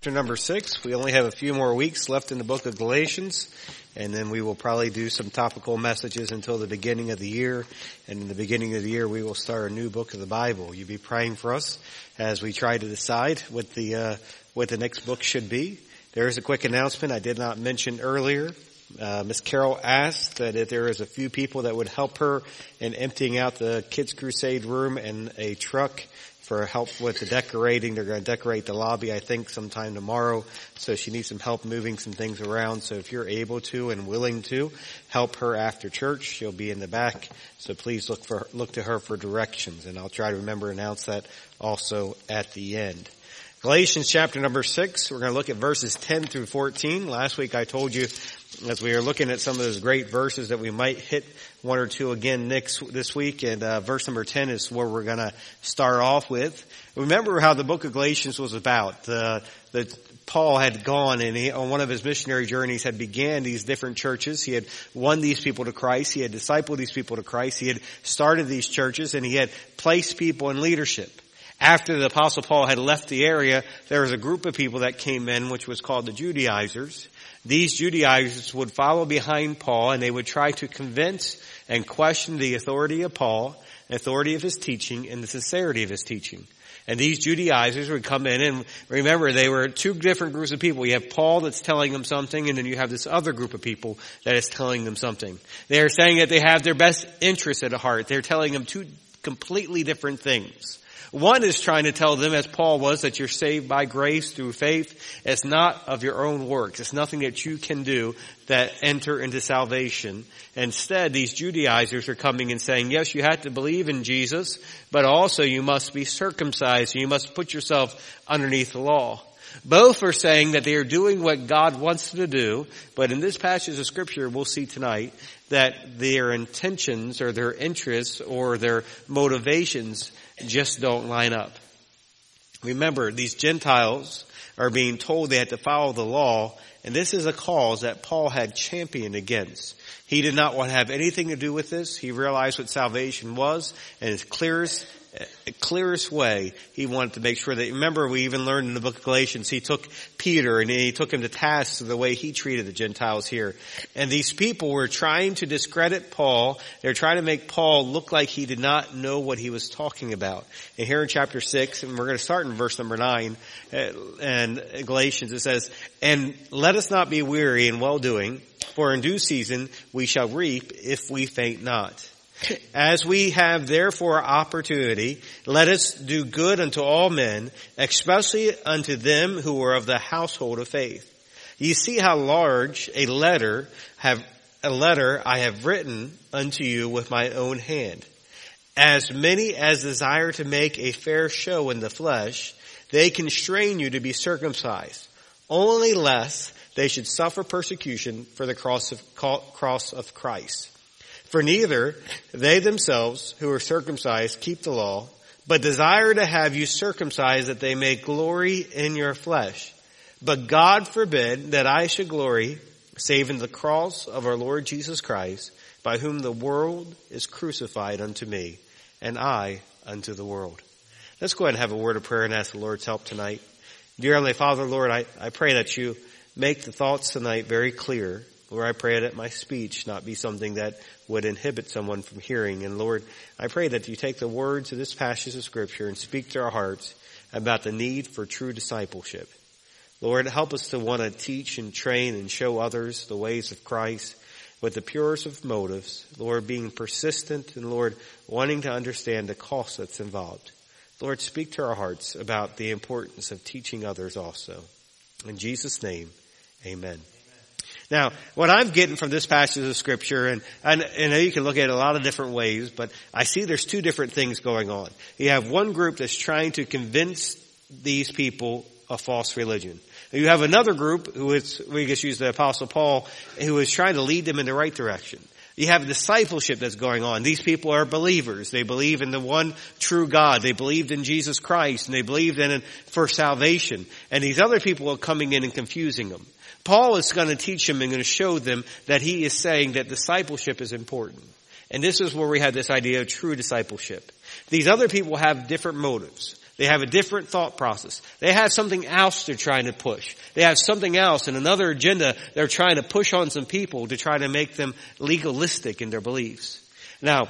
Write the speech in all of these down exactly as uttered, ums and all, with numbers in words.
Chapter number six. We only have a few more weeks left in the book of Galatians, and then we will probably do some topical messages until the beginning of the year. And in the beginning of the year, we will start a new book of the Bible. You be praying for us as we try to decide what the uh, what the next book should be. There is a quick announcement I did not mention earlier. Uh, Miss Carol asked that if there is a few people that would help her in emptying out the Kids Crusade room and a truck for help with the decorating. They're going to decorate the lobby, I think, sometime tomorrow. So she needs some help moving some things around. So if you're able to and willing to help her after church, she'll be in the back. So please look for look to her for directions. And I'll try to remember to announce that also at the end. Galatians chapter number six. We're going to look at verses ten through fourteen. Last week I told you, as we were looking at some of those great verses, that we might hit one or two again next this week, and uh, verse number ten is where we're going to start off with. Remember how the book of Galatians was about. Uh, that Paul had gone and he, on one of his missionary journeys, had began these different churches. He had won these people to Christ. He had discipled these people to Christ. He had started these churches, and he had placed people in leadership. After the Apostle Paul had left the area, there was a group of people that came in, which was called the Judaizers. These Judaizers would follow behind Paul, and they would try to convince and question the authority of Paul, the authority of his teaching, and the sincerity of his teaching. And these Judaizers would come in, and remember, they were two different groups of people. You have Paul that's telling them something, and then you have this other group of people that is telling them something. They are saying that they have their best interests at heart. They're telling them two completely different things. One is trying to tell them, as Paul was, that you're saved by grace through faith. It's not of your own works. It's nothing that you can do that enter into salvation. Instead, these Judaizers are coming and saying, yes, you have to believe in Jesus, but also you must be circumcised. You must put yourself underneath the law. Both are saying that they are doing what God wants them to do, but in this passage of Scripture, we'll see tonight that their intentions or their interests or their motivations just don't line up. Remember, these Gentiles are being told they had to follow the law, and this is a cause that Paul had championed against. He did not want to have anything to do with this. He realized what salvation was, and his clearest clearest way, he wanted to make sure that, remember, we even learned in the book of Galatians, he took Peter and he took him to task for the way he treated the Gentiles here. And these people were trying to discredit Paul. They're trying to make Paul look like he did not know what he was talking about. And here in chapter six, and we're going to start in verse number nine, and Galatians, it says, "And let us not be weary in well-doing, for in due season we shall reap if we faint not. As we have therefore opportunity, let us do good unto all men, especially unto them who are of the household of faith. You see how large a letter have a letter I have written unto you with my own hand. As many as desire to make a fair show in the flesh, they constrain you to be circumcised, only lest they should suffer persecution for the cross of, cross of Christ. For neither they themselves who are circumcised keep the law, but desire to have you circumcised that they may glory in your flesh. But God forbid that I should glory, save in the cross of our Lord Jesus Christ, by whom the world is crucified unto me, and I unto the world." Let's go ahead and have a word of prayer and ask the Lord's help tonight. Dear Heavenly Father, Lord, I, I pray that you make the thoughts tonight very clear. Lord, I pray that my speech not be something that would inhibit someone from hearing. And Lord, I pray that you take the words of this passage of Scripture and speak to our hearts about the need for true discipleship. Lord, help us to want to teach and train and show others the ways of Christ with the purest of motives. Lord, being persistent and Lord, wanting to understand the cost that's involved. Lord, speak to our hearts about the importance of teaching others also. In Jesus' name, amen. Now, what I'm getting from this passage of Scripture, and, and, and you can look at it a lot of different ways, but I see there's two different things going on. You have one group that's trying to convince these people of false religion. You have another group who is, we just use the Apostle Paul, who is trying to lead them in the right direction. You have discipleship that's going on. These people are believers. They believe in the one true God. They believed in Jesus Christ, and they believed in it for salvation. And these other people are coming in and confusing them. Paul is going to teach them and going to show them that he is saying that discipleship is important. And this is where we have this idea of true discipleship. These other people have different motives. They have a different thought process. They have something else they're trying to push. They have something else and another agenda they're trying to push on some people to try to make them legalistic in their beliefs. Now,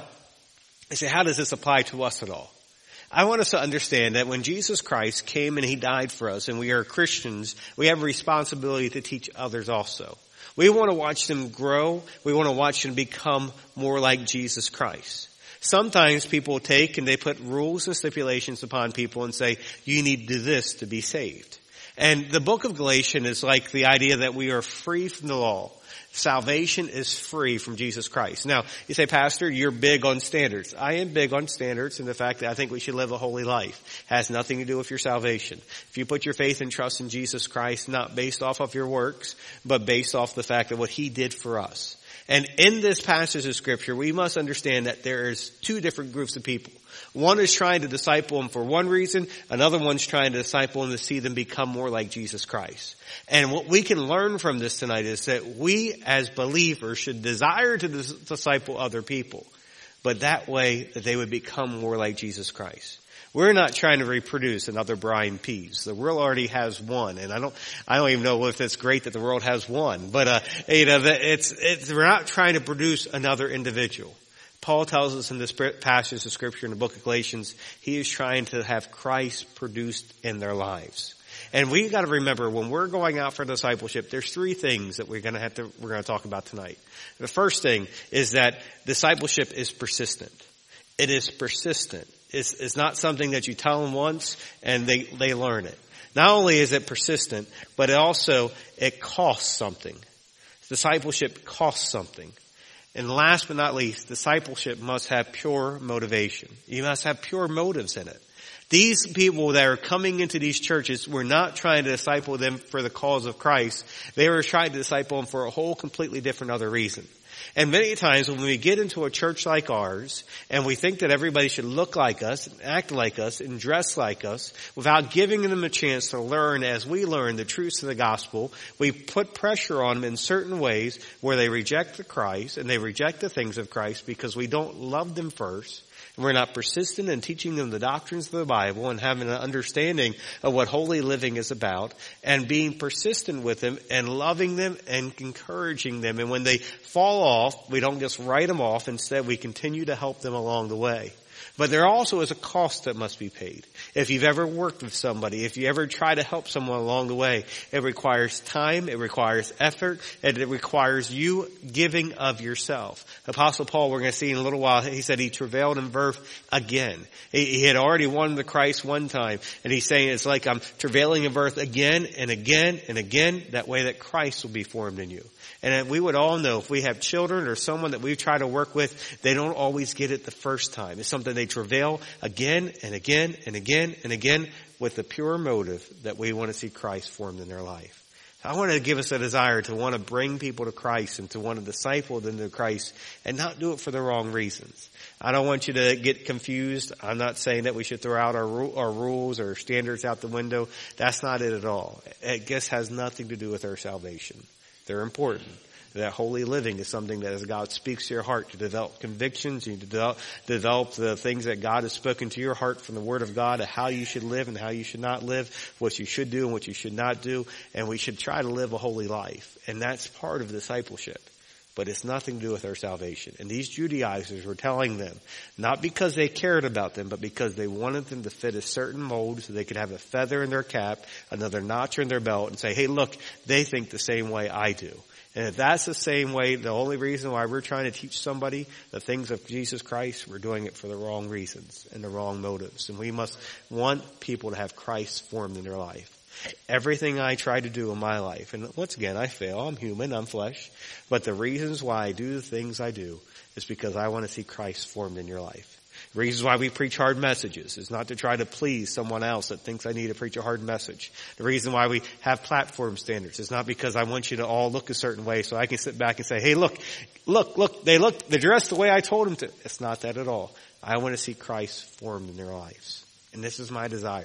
I say, how does this apply to us at all? I want us to understand that when Jesus Christ came and he died for us and we are Christians, we have a responsibility to teach others also. We want to watch them grow. We want to watch them become more like Jesus Christ. Sometimes people take and they put rules and stipulations upon people and say, you need to do this to be saved. And the book of Galatians is like the idea that we are free from the law. Salvation is free from Jesus Christ. Now, you say, Pastor, you're big on standards. I am big on standards and the fact that I think we should live a holy life. It has nothing to do with your salvation. If you put your faith and trust in Jesus Christ, not based off of your works, but based off the fact of what he did for us. And in this passage of Scripture, we must understand that there is two different groups of people. One is trying to disciple them for one reason. Another one's trying to disciple them to see them become more like Jesus Christ. And what we can learn from this tonight is that we as believers should desire to dis- disciple other people, but that way that they would become more like Jesus Christ. We're not trying to reproduce another Brian Pease. The world already has one, and I don't, I don't even know if it's great that the world has one. But uh, you know, it's, it's we're not trying to produce another individual. Paul tells us in this passage of Scripture in the book of Galatians, he is trying to have Christ produced in their lives. And we've got to remember when we're going out for discipleship, there's three things that we're going to have to we're going to talk about tonight. The first thing is that discipleship is persistent. It is persistent. It's, it's not something that you tell them once and they, they learn it. Not only is it persistent, but it also, it costs something. Discipleship costs something. And last but not least, discipleship must have pure motivation. You must have pure motives in it. These people that are coming into these churches, we're not trying to disciple them for the cause of Christ. They were trying to disciple them for a whole completely different other reason. And many times when we get into a church like ours and we think that everybody should look like us, and act like us, and dress like us, without giving them a chance to learn as we learn the truths of the gospel, we put pressure on them in certain ways where they reject the Christ and they reject the things of Christ because we don't love them first. And we're not persistent in teaching them the doctrines of the Bible and having an understanding of what holy living is about and being persistent with them and loving them and encouraging them. And when they fall off, we don't just write them off. Instead, we continue to help them along the way. But there also is a cost that must be paid. If you've ever worked with somebody, if you ever try to help someone along the way, it requires time, it requires effort, and it requires you giving of yourself. Apostle Paul, we're going to see in a little while, he said he travailed in birth again. He, he had already won the Christ one time, and he's saying it's like I'm travailing in birth again and again and again, that way that Christ will be formed in you. And we would all know if we have children or someone that we try to work with, they don't always get it the first time. It's something they travail again and again and again and again with the pure motive that we want to see Christ formed in their life. I want to give us a desire to want to bring people to Christ and to want to disciple them to Christ and not do it for the wrong reasons. I don't want you to get confused. I'm not saying that we should throw out our, our rules or standards out the window. That's not it at all. It just has nothing to do with our salvation. They're important. That holy living is something that as God speaks to your heart to develop convictions, you develop, develop the things that God has spoken to your heart from the Word of God, of how you should live and how you should not live, what you should do and what you should not do, and we should try to live a holy life. And that's part of discipleship. But it's nothing to do with our salvation. And these Judaizers were telling them, not because they cared about them, but because they wanted them to fit a certain mold so they could have a feather in their cap, another notch in their belt, and say, hey, look, they think the same way I do. And if that's the same way, the only reason why we're trying to teach somebody the things of Jesus Christ, we're doing it for the wrong reasons and the wrong motives. And we must want people to have Christ formed in their life. Everything I try to do in my life, and once again, I fail. I'm human. I'm flesh. But the reasons why I do the things I do is because I want to see Christ formed in your life. The reasons why we preach hard messages is not to try to please someone else that thinks I need to preach a hard message. The reason why we have platform standards is not because I want you to all look a certain way so I can sit back and say, hey, look, look, look, they look, they're dressed the way I told them to. It's not that at all. I want to see Christ formed in their lives. And this is my desire.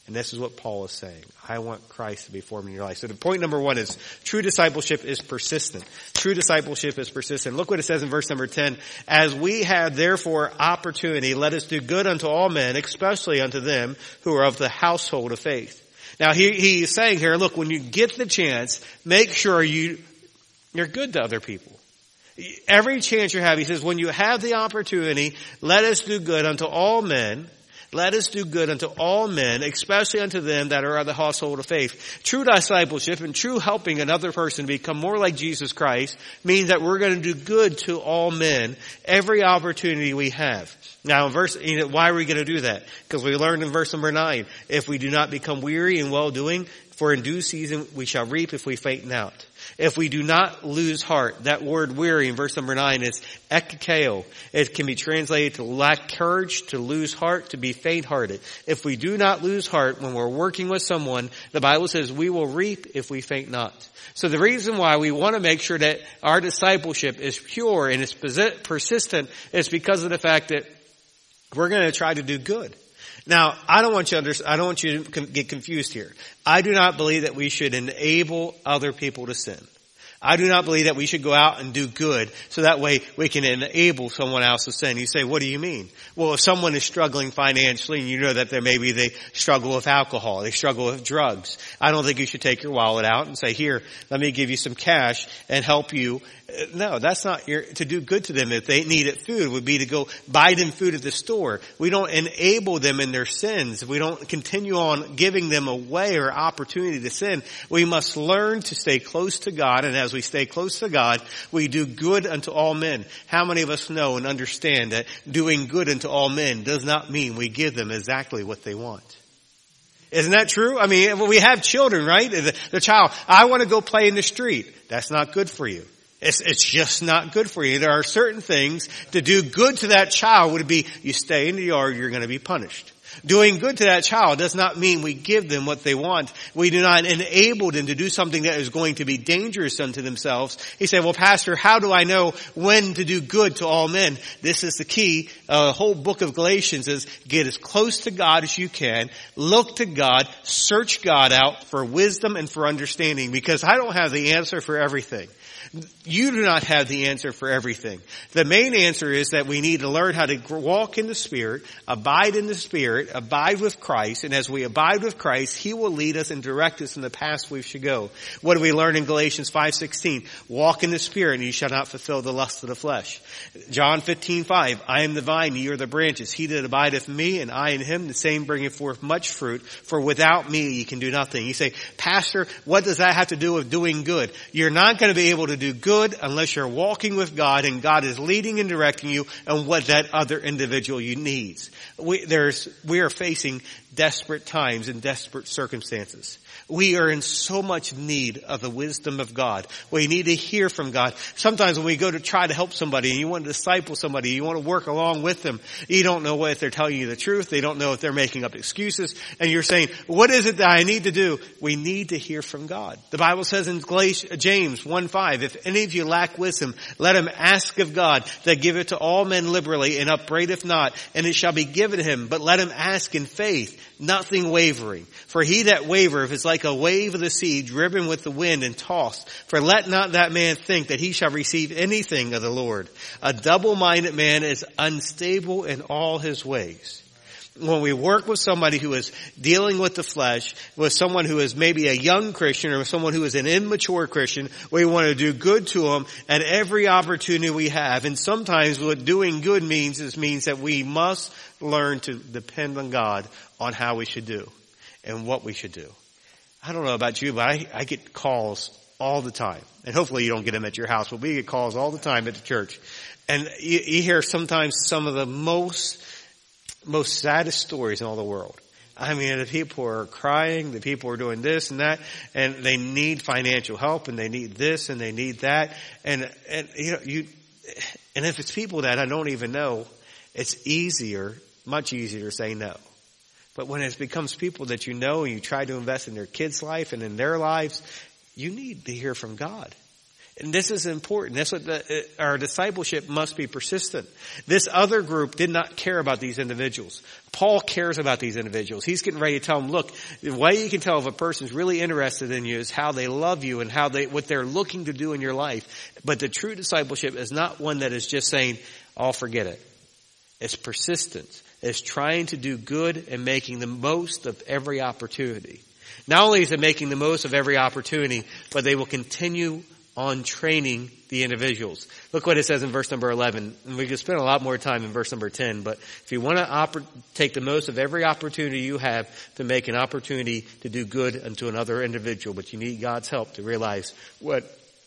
And this is what Paul is saying. I want Christ to be formed in your life. So the point number one is true discipleship is persistent. True discipleship is persistent. Look what it says in verse number ten. As we have therefore opportunity, let us do good unto all men, especially unto them who are of the household of faith. Now he, he's saying here, look, when you get the chance, make sure you, you're good to other people. Every chance you have, he says, when you have the opportunity, let us do good unto all men. Let us do good unto all men, especially unto them that are of the household of faith. True discipleship and true helping another person become more like Jesus Christ means that we're going to do good to all men every opportunity we have. Now, in verse, you know, why are we going to do that? Because we learned in verse number nine, if we do not become weary in well-doing, for in due season we shall reap if we faint not. If we do not lose heart, that word weary in verse number nine is ekikeo. It can be translated to lack courage, to lose heart, to be faint-hearted. If we do not lose heart when we're working with someone, the Bible says we will reap if we faint not. So the reason why we want to make sure that our discipleship is pure and is persistent is because of the fact that we're going to try to do good. Now, I don't want you to under, I don't want you to get confused here. I do not believe that we should enable other people to sin. I do not believe that we should go out and do good so that way we can enable someone else to sin. You say, what do you mean? Well, if someone is struggling financially and you know that there maybe they struggle with alcohol, they struggle with drugs, I don't think you should take your wallet out and say, here, let me give you some cash and help you. No, that's not your, to do good to them. If they needed food, would be to go buy them food at the store. We don't enable them in their sins. We don't continue on giving them a way or opportunity to sin. We must learn to stay close to God, and as we stay close to God, we do good unto all men. How many of us know and understand that doing good unto all men does not mean we give them exactly what they want? Isn't that true? I mean, we have children, right? The, the child, I want to go play in the street. That's not good for you. It's, it's just not good for you. There are certain things to do good to that child would be, you stay in the yard, you're going to be punished. Doing good to that child does not mean we give them what they want. We do not enable them to do something that is going to be dangerous unto themselves. He said, well, Pastor, how do I know when to do good to all men? This is the key. Uh, the whole book of Galatians is get as close to God as you can. Look to God. Search God out for wisdom and for understanding, because I don't have the answer for everything. You do not have the answer for everything. The main answer is that we need to learn how to walk in the Spirit, abide in the Spirit, abide with Christ, and as we abide with Christ, He will lead us and direct us in the path we should go. What do we learn in Galatians five sixteen? Walk in the Spirit, and you shall not fulfill the lust of the flesh. John fifteen five, I am the vine, ye are the branches. He that abideth in me, and I in him, the same bringeth forth much fruit, for without me ye can do nothing. You say, Pastor, what does that have to do with doing good? You're not going to be able to do good unless you're walking with God and God is leading and directing you on what that other individual you needs. We, there's, we are facing desperate times and desperate circumstances. We are in so much need of the wisdom of God. We need to hear from God. Sometimes when we go to try to help somebody and you want to disciple somebody, you want to work along with them, you don't know if they're telling you the truth. They don't know if they're making up excuses. And you're saying, what is it that I need to do? We need to hear from God. The Bible says in James one five, if any of you lack wisdom, let him ask of God that giveth to all men liberally and upbraideth not, and it shall be given to him. But let him ask in faith, nothing wavering. For he that wavereth is like a wave of the sea driven with the wind and tossed. For let not that man think that he shall receive anything of the Lord. A double-minded man is unstable in all his ways. When we work with somebody who is dealing with the flesh, with someone who is maybe a young Christian or someone who is an immature Christian, we want to do good to them at every opportunity we have. And sometimes what doing good means is means that we must learn to depend on God on how we should do and what we should do. I don't know about you, but I, I get calls all the time. And hopefully you don't get them at your house, but we get calls all the time at the church. And you, you hear sometimes some of the most most saddest stories in all the world. I mean, the people are crying, the people are doing this and that, and they need financial help, and they need this, and they need that. And, and, you know, you, and if it's people that I don't even know, it's easier, much easier to say no. But when it becomes people that you know and you try to invest in their kids' life and in their lives, you need to hear from God. And this is important. That's what the, our discipleship must be persistent. This other group did not care about these individuals. Paul cares about these individuals. He's getting ready to tell them, look, the way you can tell if a person's really interested in you is how they love you and how they, what they're looking to do in your life. But the true discipleship is not one that is just saying, I'll forget it. It's persistence. It's trying to do good and making the most of every opportunity. Not only is it making the most of every opportunity, but they will continue on training the individuals. Look what it says in verse number eleven. And we could spend a lot more time in verse number ten, but if you want to oper- take the most of every opportunity you have to make an opportunity to do good unto another individual, but you need God's help to realize what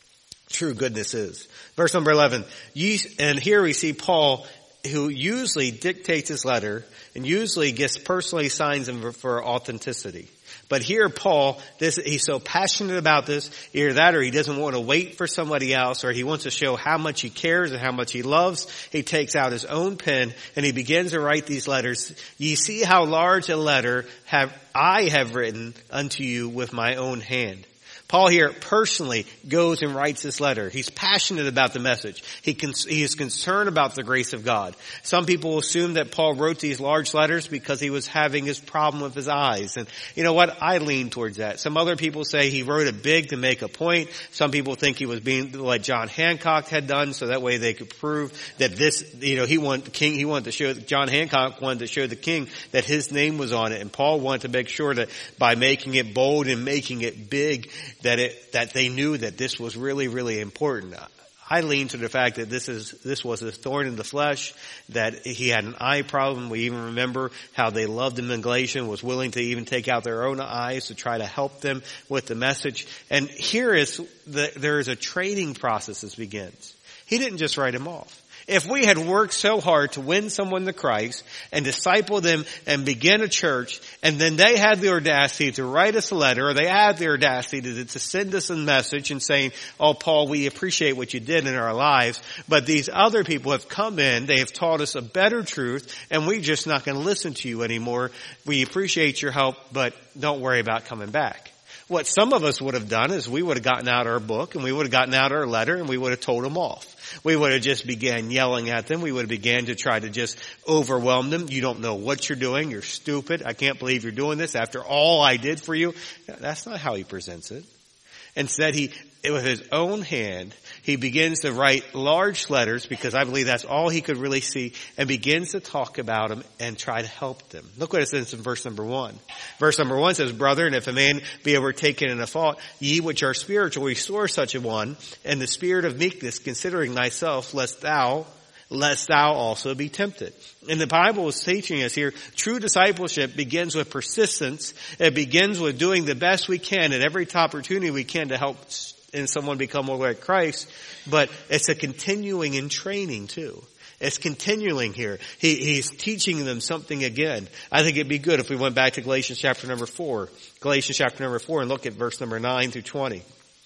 true goodness is. Verse number eleven. Ye, and here we see Paul, who usually dictates his letter and usually gets personally signs him for authenticity. But here Paul, this, he's so passionate about this, either that or he doesn't want to wait for somebody else, or he wants to show how much he cares and how much he loves. He takes out his own pen and he begins to write these letters. Ye see how large a letter have I have written unto you with my own hand. Paul here personally goes and writes this letter. He's passionate about the message. He, con- he is concerned about the grace of God. Some people assume that Paul wrote these large letters because he was having his problem with his eyes. And you know what? I lean towards that. Some other people say he wrote it big to make a point. Some people think he was being like John Hancock had done, so that way they could prove that this, you know, he wanted the king, he wanted to show, John Hancock wanted to show the king that his name was on it. And Paul wanted to make sure that by making it bold and making it big, that it, that they knew that this was really, really important. I lean to the fact that this is, this was a thorn in the flesh, that he had an eye problem. We even remember how they loved him in Galatia, was willing to even take out their own eyes to try to help them with the message. And here is the, there is a training process that begins. He didn't just write him off. If we had worked so hard to win someone to Christ and disciple them and begin a church, and then they had the audacity to write us a letter, or they had the audacity to, to send us a message and saying, oh, Paul, we appreciate what you did in our lives, but these other people have come in, they have taught us a better truth, and we're just not going to listen to you anymore. We appreciate your help, but don't worry about coming back. What some of us would have done is we would have gotten out our book and we would have gotten out our letter and we would have told them off. We would have just began yelling at them. We would have began to try to just overwhelm them. You don't know what you're doing. You're stupid. I can't believe you're doing this after all I did for you. That's not how he presents it. Instead, he, with his own hand, he begins to write large letters, because I believe that's all he could really see, and begins to talk about them and try to help them. Look what it says in verse number one. Verse number one says, Brethren, if a man be overtaken in a fault, ye which are spiritual, restore such a one, and the spirit of meekness, considering thyself, lest thou lest thou also be tempted. And the Bible is teaching us here, true discipleship begins with persistence. It begins with doing the best we can at every opportunity we can to help in someone become more like Christ. But it's a continuing in training too. It's continuing here. He, he's teaching them something again. I think it'd be good if we went back to Galatians chapter number four. Galatians chapter number four and look at verse number nine through twenty.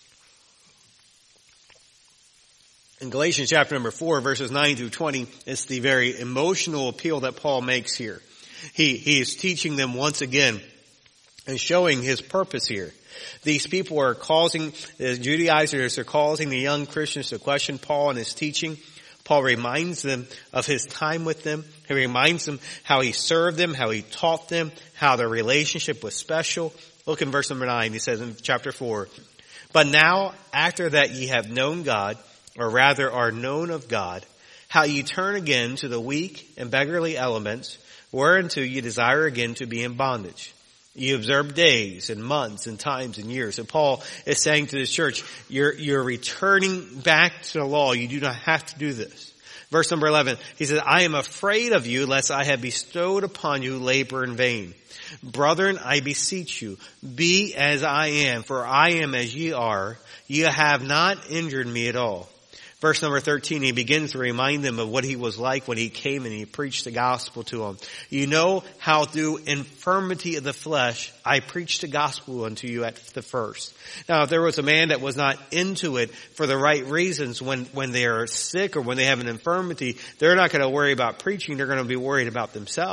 In Galatians chapter number four, verses nine through twenty, it's the very emotional appeal that Paul makes here. He, he is teaching them once again and showing his purpose here. These people are causing, the Judaizers are causing the young Christians to question Paul and his teaching. Paul reminds them of his time with them. He reminds them how he served them, how he taught them, how their relationship was special. Look in verse number nine. He says in chapter four, But now, after that ye have known God, or rather are known of God, how ye turn again to the weak and beggarly elements, whereunto ye desire again to be in bondage. Ye observe days and months and times and years. And Paul is saying to this church, you're, you're returning back to the law. You do not have to do this. Verse number eleven, he says, I am afraid of you, lest I have bestowed upon you labor in vain. Brethren, I beseech you, be as I am, for I am as ye are. Ye have not injured me at all. Verse number thirteen, he begins to remind them of what he was like when he came and he preached the gospel to them. You know how through infirmity of the flesh, I preached the gospel unto you at the first. Now, if there was a man that was not into it for the right reasons, when, when they are sick or when they have an infirmity, they're not going to worry about preaching. They're going to be worried about themselves.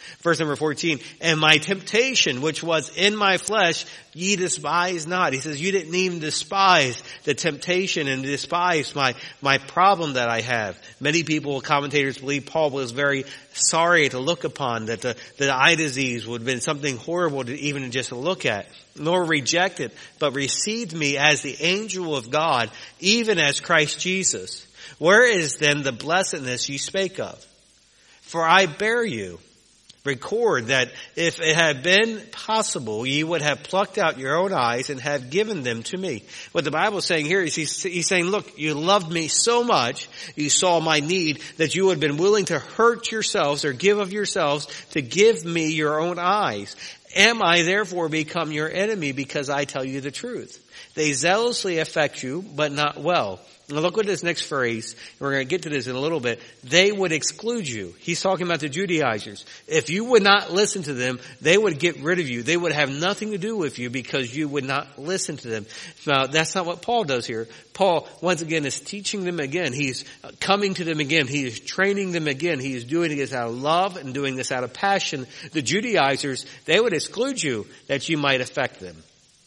Verse number fourteen, and my temptation, which was in my flesh, ye despise not. He says, you didn't even despise the temptation and despise my, my problem that I have. Many people, commentators, believe Paul was very sorry to look upon, that the, the eye disease would have been something horrible to even just look at, nor reject it, but received me as the angel of God, even as Christ Jesus. Where is then the blessedness you spake of? For I bear you. Record that if it had been possible, ye would have plucked out your own eyes and have given them to me. What the Bible is saying here is he's, he's saying, look, you loved me so much, you saw my need, that you would have been willing to hurt yourselves or give of yourselves to give me your own eyes. Am I therefore become your enemy because I tell you the truth? They zealously affect you, but not well. Now look at this next phrase. We're going to get to this in a little bit. They would exclude you. He's talking about the Judaizers. If you would not listen to them, they would get rid of you. They would have nothing to do with you because you would not listen to them. Now that's not what Paul does here. Paul, once again, is teaching them again. He's coming to them again. He is training them again. He is doing this out of love and doing this out of passion. The Judaizers, they would exclude you that you might affect them.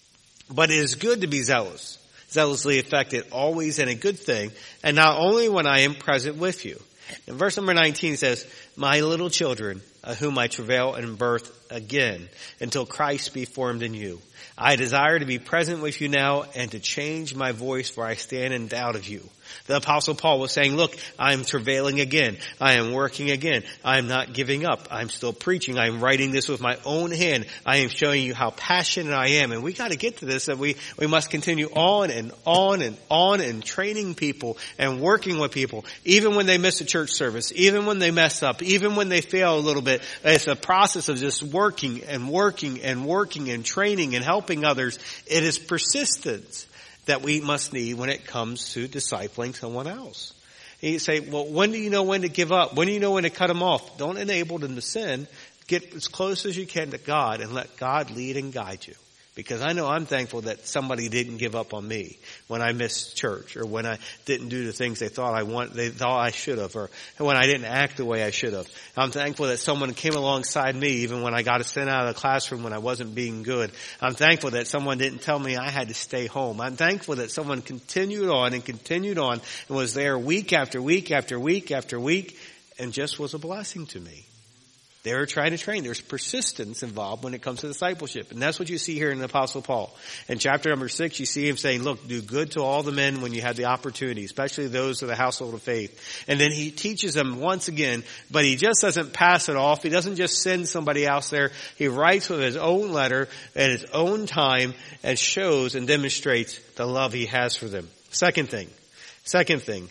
But it is good to be zealous. Zealously affected, always in a good thing, and not only when I am present with you. In verse number nineteen says, my little children, of whom I travail in birth again, until Christ be formed in you. I desire to be present with you now and to change my voice, for I stand in doubt of you. The Apostle Paul was saying, look, I am travailing again. I am working again. I am not giving up. I'm still preaching. I am writing this with my own hand. I am showing you how passionate I am. And we got to get to this, that we, we must continue on and on and on and training people and working with people, even when they miss a church service, even when they mess up, even when they fail a little bit. It's a process of just working and working and working and training and helping others. It is persistence that we must need when it comes to discipling someone else. And you say, well, when do you know when to give up? When do you know when to cut them off? Don't enable them to sin. Get as close as you can to God and let God lead and guide you. Because I know I'm thankful that somebody didn't give up on me when I missed church, or when I didn't do the things they thought I want, they thought I should have, or when I didn't act the way I should have. I'm thankful that someone came alongside me even when I got sent out of the classroom when I wasn't being good. I'm thankful that someone didn't tell me I had to stay home. I'm thankful that someone continued on and continued on and was there week after week after week after week and just was a blessing to me. They were trying to train. There's persistence involved when it comes to discipleship. And that's what you see here in the Apostle Paul. In chapter number six, you see him saying, look, do good to all the men when you have the opportunity, especially those of the household of faith. And then he teaches them once again, but he just doesn't pass it off. He doesn't just send somebody else there. He writes with his own letter at his own time and shows and demonstrates the love he has for them. Second thing, second thing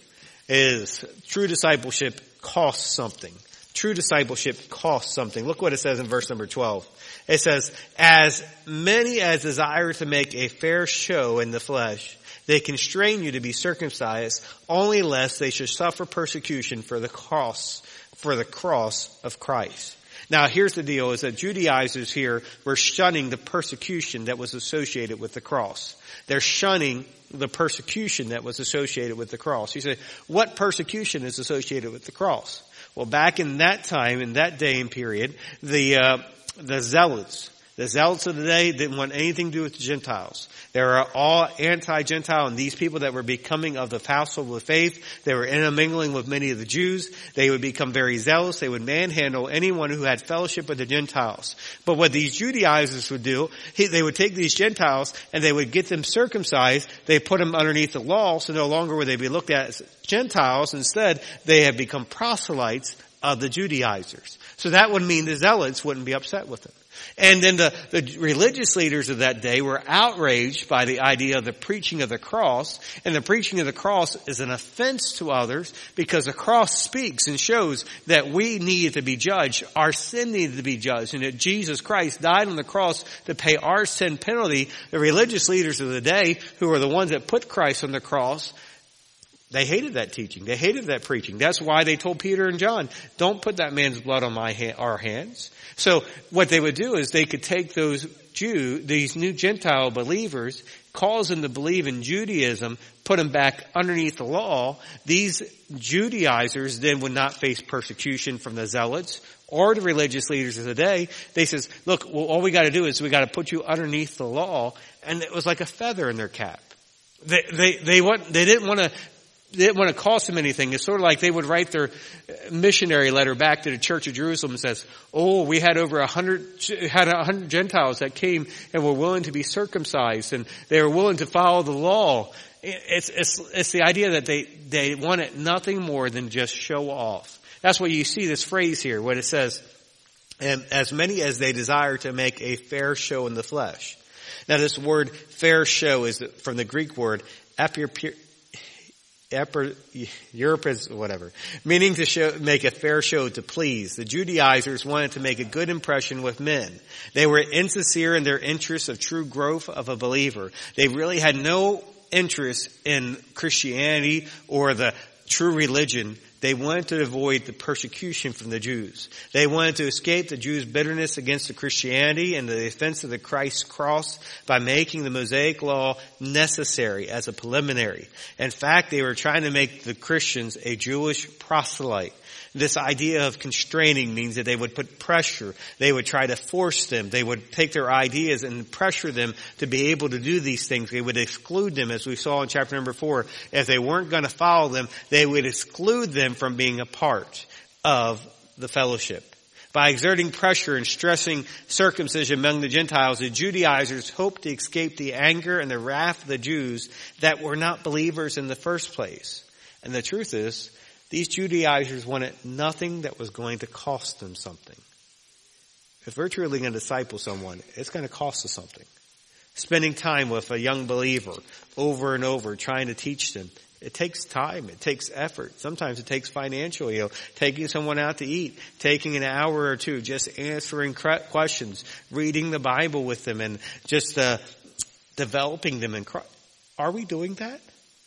is true discipleship costs something. True discipleship costs something. Look what it says in verse number twelve. It says, as many as desire to make a fair show in the flesh, they constrain you to be circumcised, only lest they should suffer persecution for the cross, for the cross of Christ. Now here's the deal, is that Judaizers here were shunning the persecution that was associated with the cross. They're shunning the persecution that was associated with the cross. You say, what persecution is associated with the cross? Well, back in that time, in that day and period, the uh, the zealots, the zealots of the day didn't want anything to do with the Gentiles. They were all anti-Gentile, and these people that were becoming of the household of faith, they were intermingling with many of the Jews. They would become very zealous. They would manhandle anyone who had fellowship with the Gentiles. But what these Judaizers would do, he, they would take these Gentiles and they would get them circumcised. They put them underneath the law, so no longer would they be looked at as Gentiles. Instead, they have become proselytes of the Judaizers. So that would mean the zealots wouldn't be upset with them. And then the, the religious leaders of that day were outraged by the idea of the preaching of the cross. And the preaching of the cross is an offense to others because the cross speaks and shows that we need to be judged. Our sin needed to be judged. And that Jesus Christ died on the cross to pay our sin penalty. The religious leaders of the day, who were the ones that put Christ on the cross, They hated that teaching. They hated that preaching. That's why they told Peter and John, don't put that man's blood on my ha- our hands. So what they would do is they could take those Jew, these new Gentile believers, cause them to believe in Judaism, put them back underneath the law. These Judaizers then would not face persecution from the zealots or the religious leaders of the day. They says, look, well, all we got to do is we got to put you underneath the law. And it was like a feather in their cap. They, they, they want, they didn't want to, they didn't want to cost them anything. It's sort of like they would write their missionary letter back to the Church of Jerusalem and says, oh, we had over a hundred, had a hundred Gentiles that came and were willing to be circumcised and they were willing to follow the law. It's, it's, it's the idea that they, they wanted nothing more than just show off. That's why you see this phrase here, what it says, and as many as they desire to make a fair show in the flesh. Now this word fair show is from the Greek word apir, Europe is whatever, meaning to show, make a fair show to please. The Judaizers wanted to make a good impression with men. They were insincere in their interest of true growth of a believer. They really had no interest in Christianity or the true religion. They wanted to avoid the persecution from the Jews. They wanted to escape the Jews' bitterness against the Christianity and the offense of the Christ's cross by making the Mosaic law necessary as a preliminary. In fact, they were trying to make the Christians a Jewish proselyte. This idea of constraining means that they would put pressure. They would try to force them. They would take their ideas and pressure them to be able to do these things. They would exclude them, as we saw in chapter number four. If they weren't going to follow them, they would exclude them from being a part of the fellowship. By exerting pressure and stressing circumcision among the Gentiles, the Judaizers hoped to escape the anger and the wrath of the Jews that were not believers in the first place. And the truth is, these Judaizers wanted nothing that was going to cost them something. If we're truly going to disciple someone, it's going to cost us something. Spending time with a young believer over and over, trying to teach them, it takes time. It takes effort. Sometimes it takes financial, you know, taking someone out to eat, taking an hour or two, just answering questions, reading the Bible with them, and just uh, developing them in Christ. Are we doing that?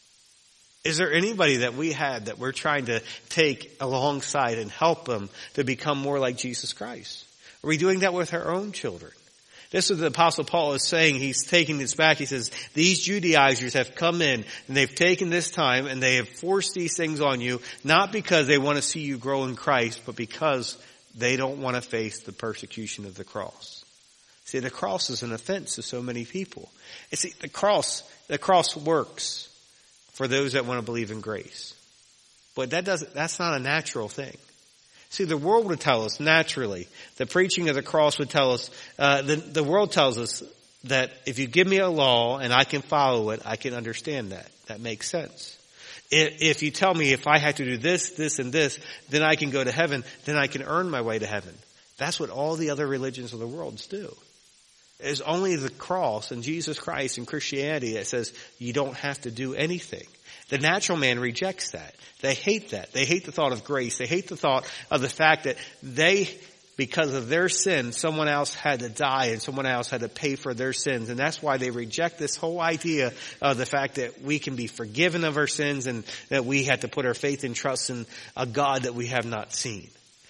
Is there anybody that we have that we're trying to take alongside and help them to become more like Jesus Christ? Are we doing that with our own children? This is what the Apostle Paul is saying. He's taking this back. He says, these Judaizers have come in and they've taken this time and they have forced these things on you, not because they want to see you grow in Christ, but because they don't want to face the persecution of the cross. See, the cross is an offense to so many people. You see, the cross, the cross works for those that want to believe in grace. But that doesn't, that's not a natural thing. See, the world would tell us naturally, the preaching of the cross would tell us, uh, the, the world tells us that if you give me a law and I can follow it, I can understand that. That makes sense. If you tell me if I have to do this, this, and this, then I can go to heaven, then I can earn my way to heaven. That's what all the other religions of the world do. It's only the cross and Jesus Christ and Christianity that says you don't have to do anything. The natural man rejects that. They hate that. They hate the thought of grace. They hate the thought of the fact that they, because of their sin, someone else had to die and someone else had to pay for their sins. And that's why they reject this whole idea of the fact that we can be forgiven of our sins and that we have to put our faith and trust in a God that we have not seen.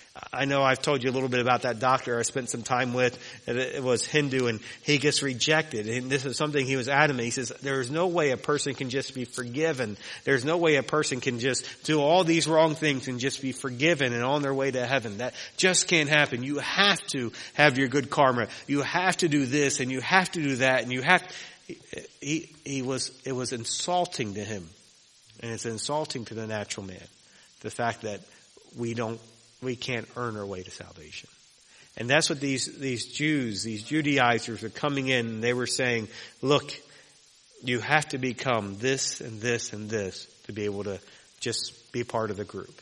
I know I've told you a little bit about that doctor I spent some time with. It was Hindu and he gets rejected. And this is something he was adamant. He says, there is no way a person can just be forgiven. There's no way a person can just do all these wrong things and just be forgiven and on their way to heaven. That just can't happen. You have to have your good karma. You have to do this and you have to do that and you have, he, he was, it was insulting to him. And it's insulting to the natural man. The fact that we don't, we can't earn our way to salvation. And that's what these, these Jews, these Judaizers are coming in and they were saying, look, you have to become this and this and this to be able to just be part of the group.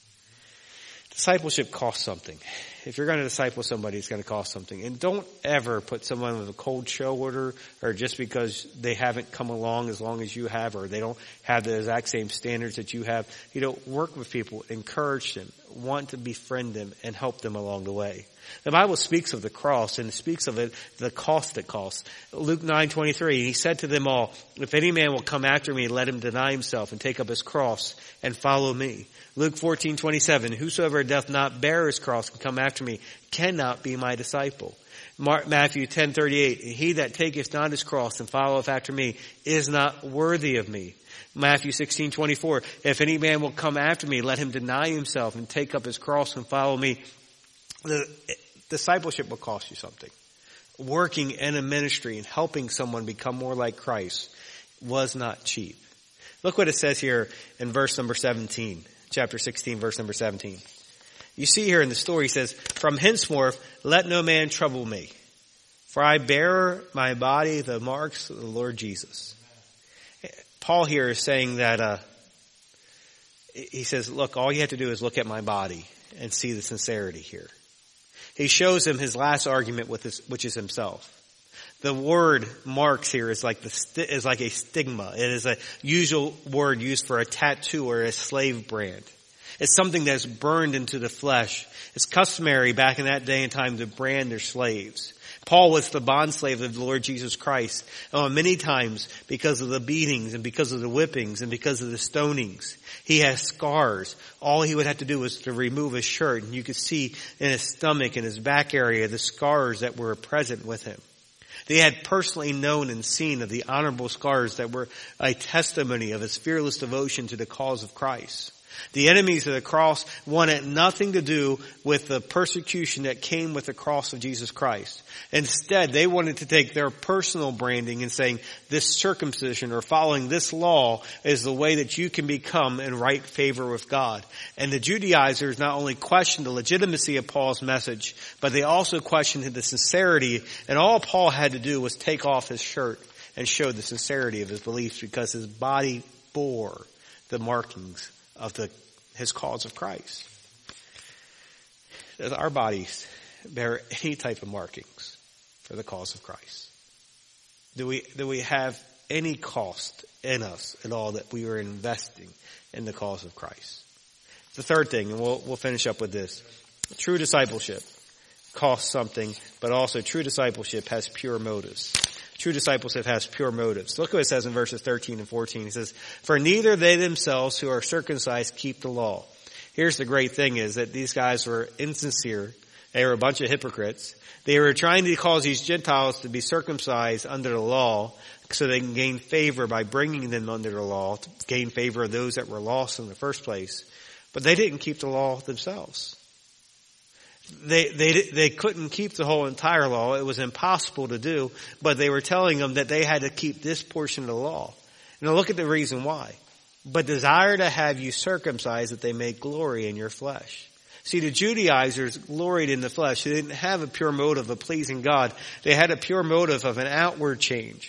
Discipleship costs something. If you're going to disciple somebody, it's going to cost something. And don't ever put someone with a cold shoulder or just because they haven't come along as long as you have or they don't have the exact same standards that you have. You know, work with people, encourage them, want to befriend them and help them along the way. The Bible speaks of the cross and it speaks of it, the cost it costs. Luke nine twenty-three, he said to them all, if any man will come after me, let him deny himself and take up his cross and follow me. Luke fourteen twenty-seven, whosoever doth not bear his cross and come after me cannot be my disciple. Mark, Matthew ten thirty-eight, he that taketh not his cross and followeth after me is not worthy of me. Matthew sixteen twenty-four, if any man will come after me, let him deny himself and take up his cross and follow me. The discipleship will cost you something. Working in a ministry and helping someone become more like Christ was not cheap. Look what it says here in verse number seventeen, chapter sixteen, verse number seventeen. You see here in the story, he says, from henceforth, let no man trouble me, for I bear my body the marks of the Lord Jesus. Paul here is saying that, uh, he says, look, all you have to do is look at my body and see the sincerity here. He shows him his last argument with his, which is himself. The word marks here is like the, is like a stigma. It is a usual word used for a tattoo or a slave brand. It's something that's burned into the flesh. It's customary back in that day and time to brand their slaves. Paul was the bondslave of the Lord Jesus Christ. Uh, many times because of the beatings and because of the whippings and because of the stonings, he has scars. All he would have to do was to remove his shirt, and you could see in his stomach and his back area the scars that were present with him. They had personally known and seen of the honorable scars that were a testimony of his fearless devotion to the cause of Christ. The enemies of the cross wanted nothing to do with the persecution that came with the cross of Jesus Christ. Instead, they wanted to take their personal branding and saying this circumcision or following this law is the way that you can become in right favor with God. And the Judaizers not only questioned the legitimacy of Paul's message, but they also questioned the sincerity. And all Paul had to do was take off his shirt and show the sincerity of his beliefs because his body bore the markings of the his cause of Christ. Does our bodies bear any type of markings for the cause of Christ? Do we do we have any cost in us at all that we are investing in the cause of Christ? The third thing, and we'll we'll finish up with this. True discipleship costs something, but also true discipleship has pure motives. True discipleship has pure motives. Look what it says in verses thirteen and fourteen. It says, for neither they themselves who are circumcised keep the law. Here's the great thing is that these guys were insincere. They were a bunch of hypocrites. They were trying to cause these Gentiles to be circumcised under the law so they can gain favor by bringing them under the law, to gain favor of those that were lost in the first place. But they didn't keep the law themselves. They, they, they couldn't keep the whole entire law. It was impossible to do, but they were telling them that they had to keep this portion of the law. Now look at the reason why. But desire to have you circumcised that they may glory in your flesh. See, the Judaizers gloried in the flesh. They didn't have a pure motive of pleasing God. They had a pure motive of an outward change.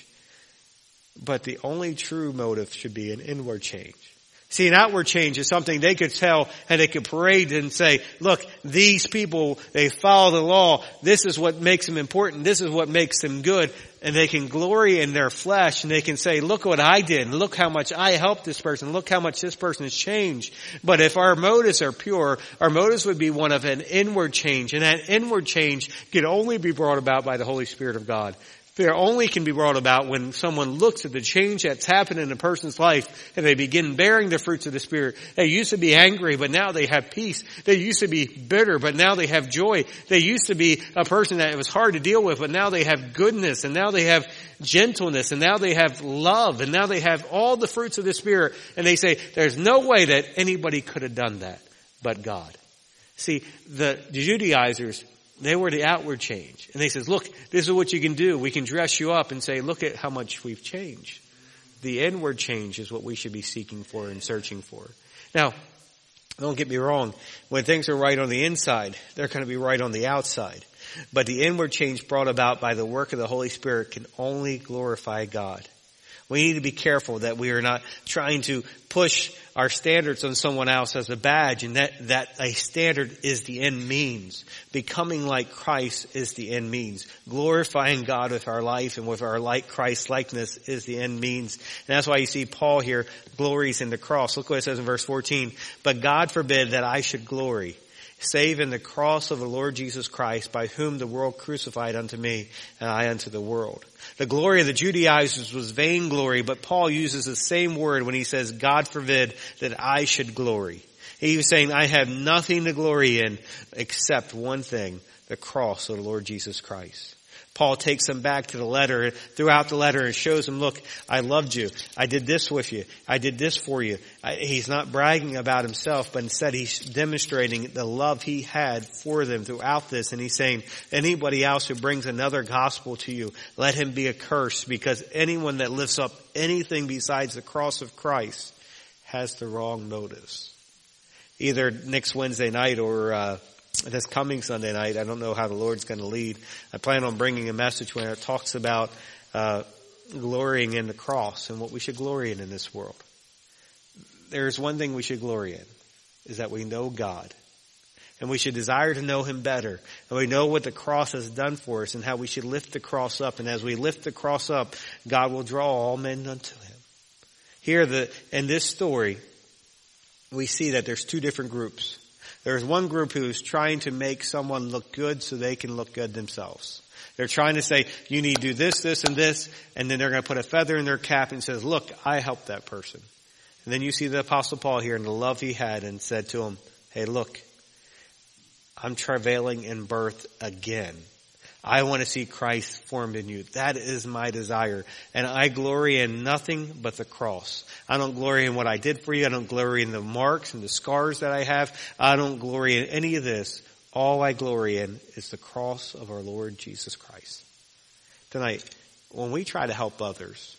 But the only true motive should be an inward change. See, an outward change is something they could tell and they could parade and say, look, these people, they follow the law. This is what makes them important. This is what makes them good. And they can glory in their flesh and they can say, look what I did. Look how much I helped this person. Look how much this person has changed. But if our motives are pure, our motives would be one of an inward change. And that inward change can only be brought about by the Holy Spirit of God. They only can be brought about when someone looks at the change that's happened in a person's life and they begin bearing the fruits of the Spirit. They used to be angry, but now they have peace. They used to be bitter, but now they have joy. They used to be a person that was hard to deal with, but now they have goodness, and now they have gentleness, and now they have love, and now they have all the fruits of the Spirit. And they say, there's no way that anybody could have done that but God. See, the Judaizers, they were the outward change. And they says, look, this is what you can do. We can dress you up and say, look at how much we've changed. The inward change is what we should be seeking for and searching for. Now, don't get me wrong. When things are right on the inside, they're going to be right on the outside. But the inward change brought about by the work of the Holy Spirit can only glorify God. We need to be careful that we are not trying to push our standards on someone else as a badge, and that, that a standard is the end means. Becoming like Christ is the end means. Glorifying God with our life and with our like Christ likeness is the end means. And that's why you see Paul here glories in the cross. Look what it says in verse fourteen. But God forbid that I should glory, save in the cross of the Lord Jesus Christ, by whom the world crucified unto me, and I unto the world. The glory of the Judaizers was vainglory, but Paul uses the same word when he says, God forbid that I should glory. He was saying, I have nothing to glory in except one thing, the cross of the Lord Jesus Christ. Paul takes them back to the letter, throughout the letter, and shows them, look, I loved you. I did this with you. I did this for you. I, he's not bragging about himself, but instead he's demonstrating the love he had for them throughout this. And he's saying, anybody else who brings another gospel to you, let him be accursed, because anyone that lifts up anything besides the cross of Christ has the wrong motives. Either next Wednesday night or uh this coming Sunday night, I don't know how the Lord's going to lead. I plan on bringing a message where it talks about uh glorying in the cross and what we should glory in in this world. There's one thing we should glory in, is that we know God. And we should desire to know Him better. And we know what the cross has done for us and how we should lift the cross up. And as we lift the cross up, God will draw all men unto Him. Here, the in this story, we see that there's two different groups. There's one group who's trying to make someone look good so they can look good themselves. They're trying to say, you need to do this, this, and this, and then they're going to put a feather in their cap and says, look, I helped that person. And then you see the Apostle Paul here and the love he had and said to him, hey, look, I'm travailing in birth again. I want to see Christ formed in you. That is my desire. And I glory in nothing but the cross. I don't glory in what I did for you. I don't glory in the marks and the scars that I have. I don't glory in any of this. All I glory in is the cross of our Lord Jesus Christ. Tonight, when we try to help others,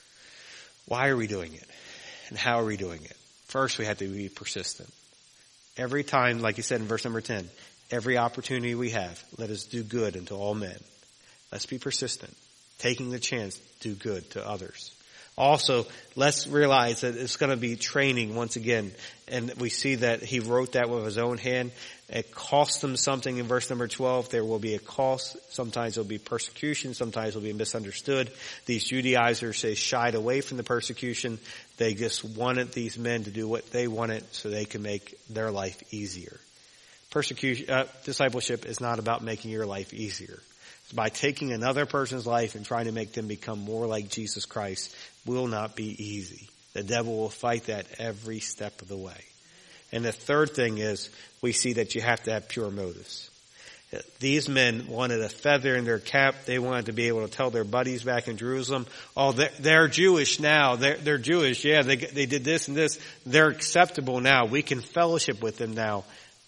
why are we doing it? And how are we doing it? First, we have to be persistent. Every time, like you said in verse number ten, every opportunity we have, let us do good unto all men. Let's be persistent, taking the chance to do good to others. Also, let's realize that it's going to be training once again. And we see that he wrote that with his own hand. It cost him something in verse number twelve. There will be a cost. Sometimes there will be persecution. Sometimes it will be misunderstood. These Judaizers, they shied away from the persecution. They just wanted these men to do what they wanted so they can make their life easier. Persecution, uh, discipleship is not about making your life easier. It's by taking another person's life and trying to make them become more like Jesus Christ will not be easy. The devil will fight that every step of the way. And the third thing is we see that you have to have pure motives. These men wanted a feather in their cap. They wanted to be able to tell their buddies back in Jerusalem, oh, they're, they're Jewish now. They're, they're Jewish. Yeah, they, they did this and this. They're acceptable now. We can fellowship with them now.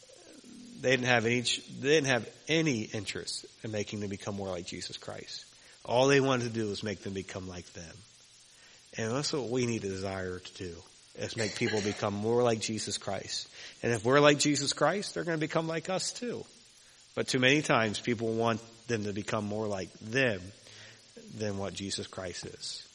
They didn't have any, they didn't have any interest in making them become more like Jesus Christ. All they wanted to do was make them become like them. And that's what we need to desire to do, is make people become more like Jesus Christ. And if we're like Jesus Christ, they're going to become like us too. But too many times people want them to become more like them than what Jesus Christ is.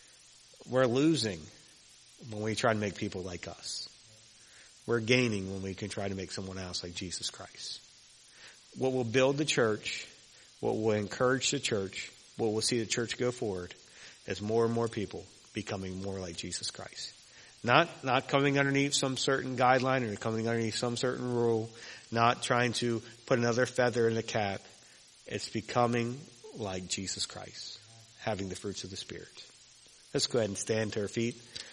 We're losing when we try to make people like us. We're gaining when we can try to make someone else like Jesus Christ. What will build the church, what will encourage the church, what will see the church go forward, is more and more people becoming more like Jesus Christ. Not, not coming underneath some certain guideline or coming underneath some certain rule, not trying to put another feather in the cap. It's becoming like Jesus Christ, having the fruits of the Spirit. Let's go ahead and stand to our feet.